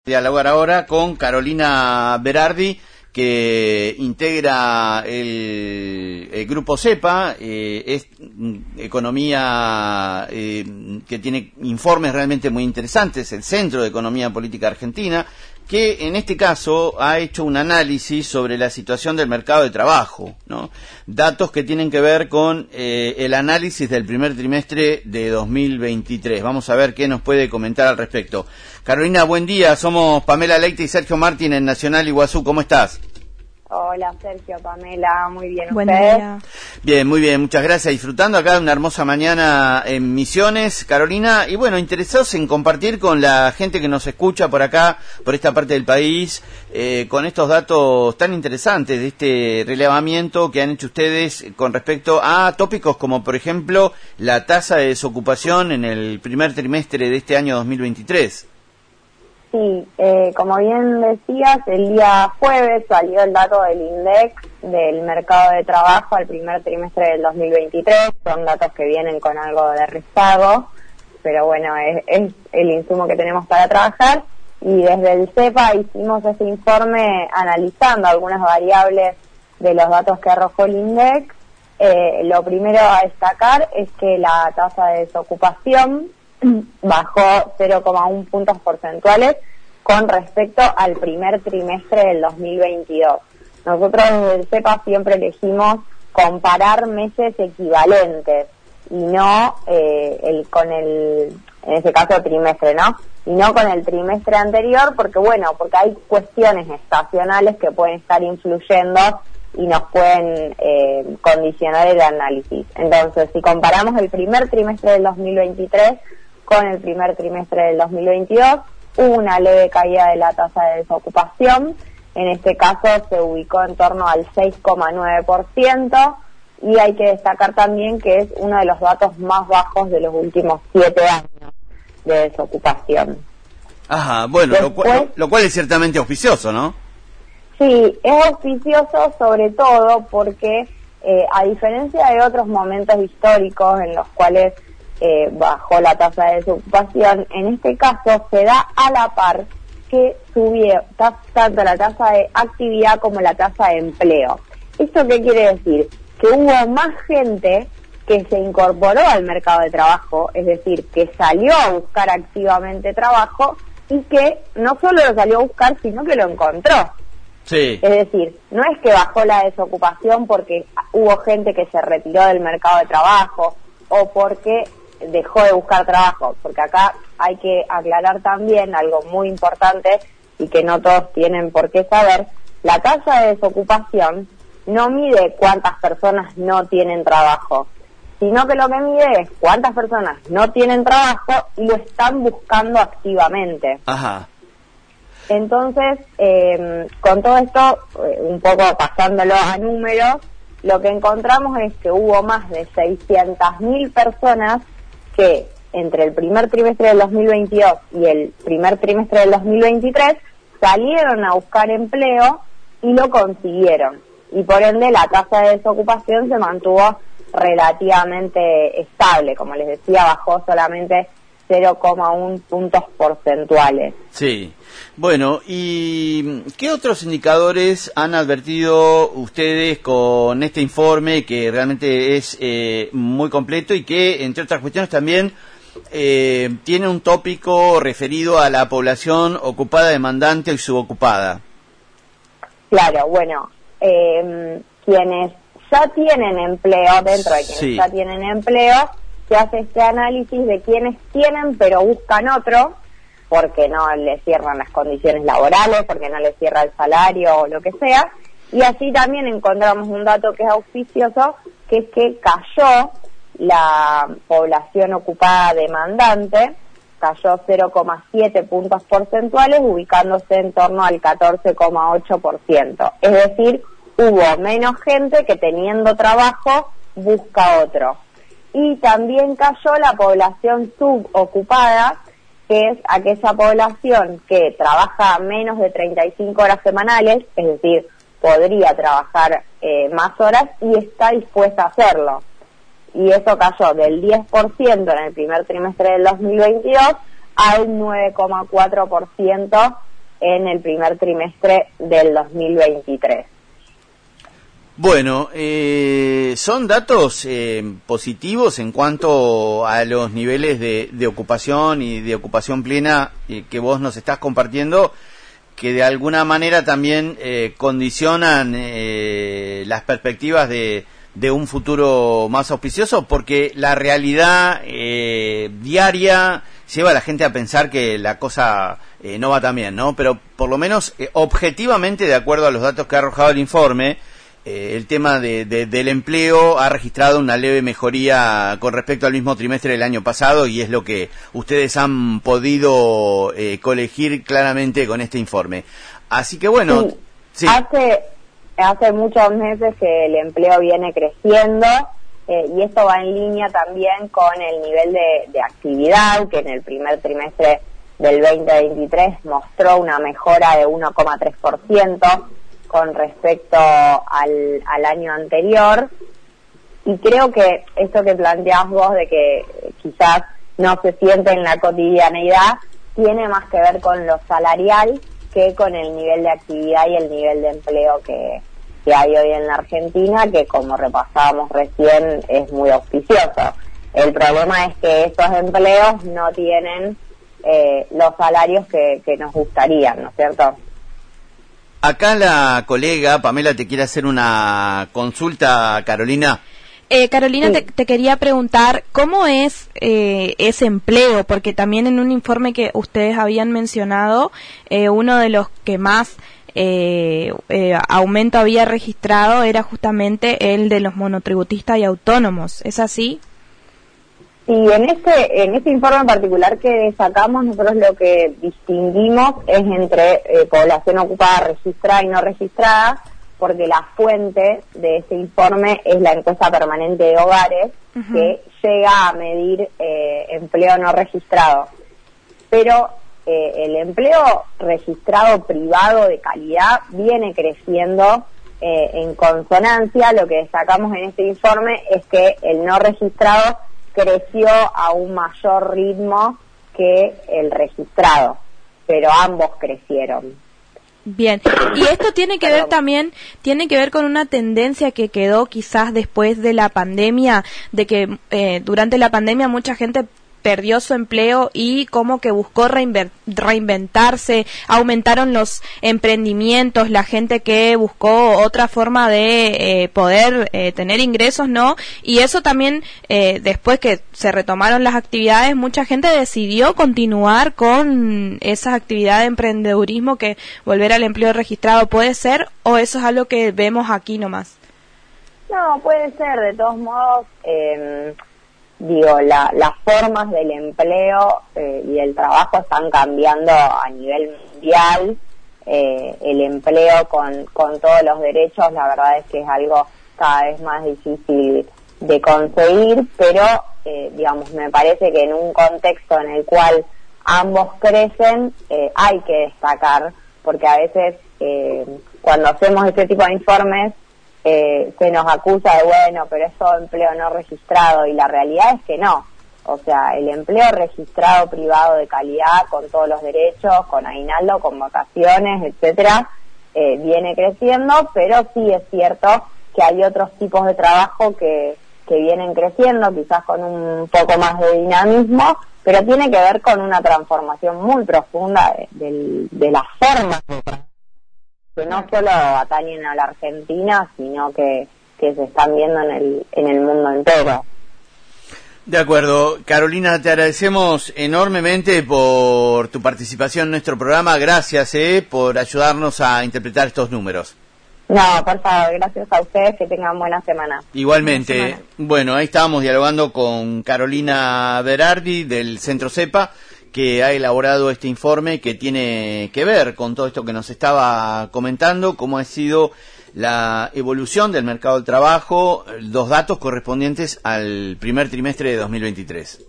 Dialogar ahora con Carolina Berardi, que integra el grupo CEPA, es economía que tiene informes realmente muy interesantes, el Centro de Economía Política Argentina, que en este caso ha hecho un análisis sobre la situación del mercado de trabajo, ¿no? Datos que tienen que ver con el análisis del primer trimestre de 2023. Vamos a ver qué nos puede comentar al respecto. Carolina, buen día. Somos Pamela Leite y Sergio Martín en Nacional Iguazú. ¿Cómo estás? Hola Sergio, Pamela, muy bien. Buen ¿Ustedes? día. Bien, muy bien, muchas gracias. Disfrutando acá de una hermosa mañana en Misiones, Carolina, y bueno, interesados en compartir con la gente que nos escucha por acá, por esta parte del país, con estos datos tan interesantes de este relevamiento que han hecho ustedes con respecto a tópicos como, por ejemplo, la tasa de desocupación en el primer trimestre de este año 2023. Sí, como bien decías, el día jueves salió el dato del INDEC del mercado de trabajo al primer trimestre del 2023. Son datos que vienen con algo de rezago, pero bueno, es el insumo que tenemos para trabajar. Y desde el CEPA hicimos ese informe analizando algunas variables de los datos que arrojó el INDEC. Lo primero a destacar es que la tasa de desocupación bajó 0,1 puntos porcentuales con respecto al primer trimestre del 2022. Nosotros desde el CEPA siempre elegimos comparar meses equivalentes y no en ese caso trimestre, ¿no? Y no con el trimestre anterior, porque hay cuestiones estacionales que pueden estar influyendo y nos pueden condicionar el análisis. Entonces, si comparamos el primer trimestre del 2023 con el primer trimestre del 2022, hubo una leve caída de la tasa de desocupación. En este caso se ubicó en torno al 6,9%, y hay que destacar también que es uno de los datos más bajos de los últimos 7 años de desocupación. Ajá, bueno, lo cual es ciertamente auspicioso, ¿no? Sí, es auspicioso sobre todo porque, a diferencia de otros momentos históricos en los cuales bajó la tasa de desocupación, en este caso se da a la par que subió tanto la tasa de actividad como la tasa de empleo. ¿Esto qué quiere decir? Que hubo más gente que se incorporó al mercado de trabajo, es decir, que salió a buscar activamente trabajo y que no solo lo salió a buscar, sino que lo encontró. Sí. Es decir, no es que bajó la desocupación porque hubo gente que se retiró del mercado de trabajo o porque dejó de buscar trabajo, porque acá hay que aclarar también algo muy importante y que no todos tienen por qué saber. La tasa de desocupación no mide cuántas personas no tienen trabajo, sino que lo que mide es cuántas personas no tienen trabajo y lo están buscando activamente. Ajá. Entonces, con todo esto, un poco pasándolo a números, lo que encontramos es que hubo más de 600.000 personas que entre el primer trimestre del 2022 y el primer trimestre del 2023 salieron a buscar empleo y lo consiguieron. Y por ende la tasa de desocupación se mantuvo relativamente estable. Como les decía, bajó solamente 0,1 puntos porcentuales. Sí. Bueno, ¿y qué otros indicadores han advertido ustedes con este informe que realmente es muy completo y que, entre otras cuestiones, también tiene un tópico referido a la población ocupada, demandante y subocupada? Claro, bueno, quienes ya tienen empleo, dentro de quienes ya tienen empleo, se hace este análisis de quienes tienen pero buscan otro, porque no les cierran las condiciones laborales, porque no les cierra el salario o lo que sea, y así también encontramos un dato que es auspicioso, que es que cayó la población ocupada demandante, cayó 0,7 puntos porcentuales, ubicándose en torno al 14,8%. Es decir, hubo menos gente que teniendo trabajo busca otro. Y también cayó la población subocupada, que es aquella población que trabaja menos de 35 horas semanales, es decir, podría trabajar más horas y está dispuesta a hacerlo. Y eso cayó del 10% en el primer trimestre del 2022 al 9,4% en el primer trimestre del 2023. Bueno, son datos positivos en cuanto a los niveles de ocupación y de ocupación plena que vos nos estás compartiendo, que de alguna manera también condicionan las perspectivas de un futuro más auspicioso, porque la realidad diaria lleva a la gente a pensar que la cosa no va tan bien, ¿no? Pero por lo menos objetivamente, de acuerdo a los datos que ha arrojado el informe, el tema del empleo ha registrado una leve mejoría con respecto al mismo trimestre del año pasado, y es lo que ustedes han podido colegir claramente con este informe. Así que bueno, sí. Hace muchos meses que el empleo viene creciendo, y esto va en línea también con el nivel de actividad, que en el primer trimestre del 2023 mostró una mejora de 1,3% con respecto al año anterior. Y creo que esto que planteás vos de que quizás no se siente en la cotidianeidad tiene más que ver con lo salarial que con el nivel de actividad y el nivel de empleo que hay hoy en la Argentina, que como repasábamos recién es muy auspicioso. El problema es que esos empleos no tienen los salarios que nos gustarían, ¿no es cierto? Acá la colega Pamela te quiere hacer una consulta, Carolina. Carolina, sí. te quería preguntar, ¿cómo es ese empleo? Porque también en un informe que ustedes habían mencionado, uno de los que más aumento había registrado era justamente el de los monotributistas y autónomos. ¿Es así? Sí, en este informe en particular que sacamos, nosotros lo que distinguimos es entre población ocupada registrada y no registrada, porque la fuente de ese informe es la encuesta permanente de hogares, que llega a medir empleo no registrado. Pero el empleo registrado privado de calidad viene creciendo en consonancia. Lo que destacamos en este informe es que el no registrado creció a un mayor ritmo que el registrado, pero ambos crecieron. Bien, y esto tiene que ver también, tiene que ver con una tendencia que quedó quizás después de la pandemia, de que durante la pandemia mucha gente perdió su empleo y como que buscó reinventarse, aumentaron los emprendimientos, la gente que buscó otra forma de poder tener ingresos, ¿no? Y eso también, después que se retomaron las actividades, mucha gente decidió continuar con esas actividades de emprendedurismo, que volver al empleo registrado. ¿Puede ser, o eso es algo que vemos aquí nomás? No, puede ser, de todos modos. Las formas del empleo y del trabajo están cambiando a nivel mundial. El empleo con todos los derechos, la verdad es que es algo cada vez más difícil de conseguir, pero me parece que en un contexto en el cual ambos crecen, hay que destacar, porque a veces cuando hacemos este tipo de informes se nos acusa de, bueno, pero es todo empleo no registrado, y la realidad es que no. O sea, el empleo registrado privado de calidad, con todos los derechos, con aguinaldo, con vacaciones, etcétera, viene creciendo, pero sí es cierto que hay otros tipos de trabajo que vienen creciendo, quizás con un poco más de dinamismo, pero tiene que ver con una transformación muy profunda de las formas de trabajo, que no solo atañen a la Argentina, sino que se están viendo en el mundo entero. De acuerdo. Carolina, te agradecemos enormemente por tu participación en nuestro programa. Gracias por ayudarnos a interpretar estos números. No, por favor, gracias a ustedes, que tengan buena semana. Igualmente. Buena semana. Bueno, ahí estábamos dialogando con Carolina Berardi del Centro CEPA, que ha elaborado este informe que tiene que ver con todo esto que nos estaba comentando, cómo ha sido la evolución del mercado del trabajo, los datos correspondientes al primer trimestre de 2023.